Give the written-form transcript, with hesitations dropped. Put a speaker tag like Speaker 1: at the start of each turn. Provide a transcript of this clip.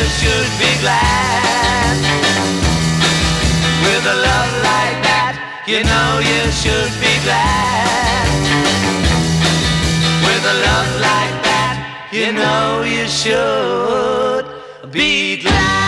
Speaker 1: should be glad. With a love like that, you know you should be glad. With a love like that, you know you should be glad.